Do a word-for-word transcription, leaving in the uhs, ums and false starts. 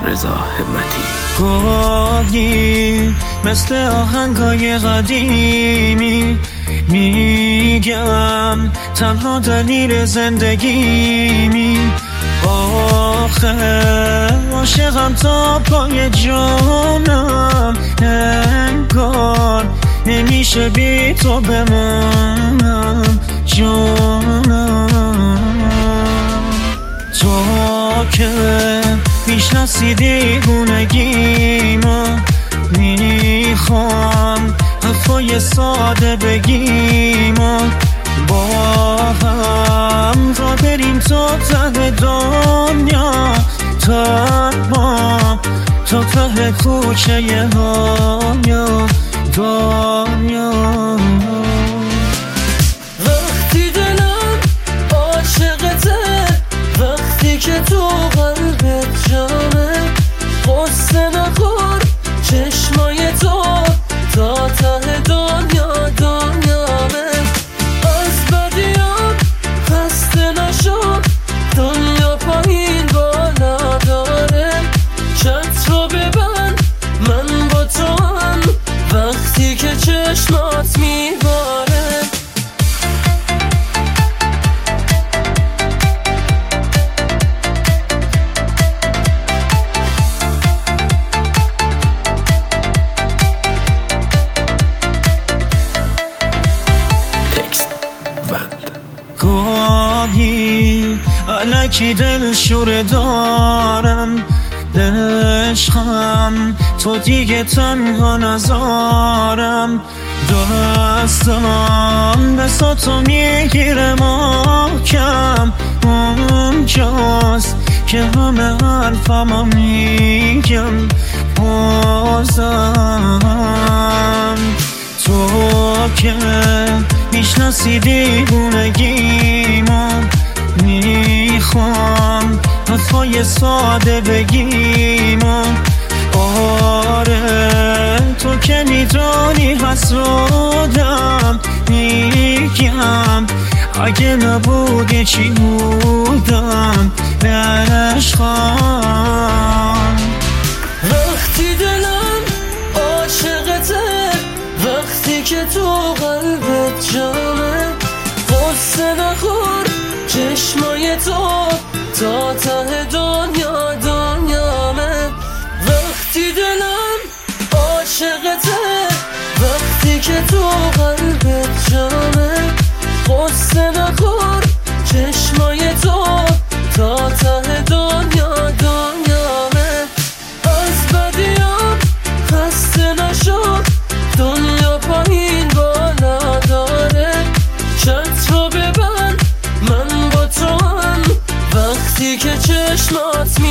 رضا همتی. گاهی مثل آهنگای قدیمی میگم تنها دلیل زندگیمی، آخه عاشقم تا پای جانم، انگار نمیشه بی تو بمانم جانم. تو که میشناسی دیوونگیمو، میخوام حرفای ساده بگیم و با هم را بریم تا ته دنیا، تا ما تا ته کوچه دنیا دنیا. وقتی دلم عاشقته، وقتی که تو قلبت جامه، قصه نخور چشمای تو تا ته دنیا دنیامه. از بدیام خسته نشو، دنیا پایین بالا داره، چت رو ببند من با تو هم وقتی که چشمات میباره. گاهی الکی دل شوره دارم، عشقم تو دیگه تنها نذارم، دستم دستا تو میگیره محکم، اونجاست که همه حرفمو میگم بازم. تو که میشناسی دیوونگیمو، میخوام حرفای ساده بگیم و آره تو که میدونی حسودم، میگم اگه نبودی چی بودم به عشقم. وقتی دلم عاشقته، وقتی که تو قلبت جامه، قصه نخور چشمای تو تا ته دنیا دنیامه. وقتی دلم عاشقته، وقتی که تو قلبت جامه، قصه نخور چشمای تو تا ته دنیا دنیامه. از بدیام خسته نشو، دنیا پایین بالا داره، چت رو ببند من با تو هم وقتی که چشمات می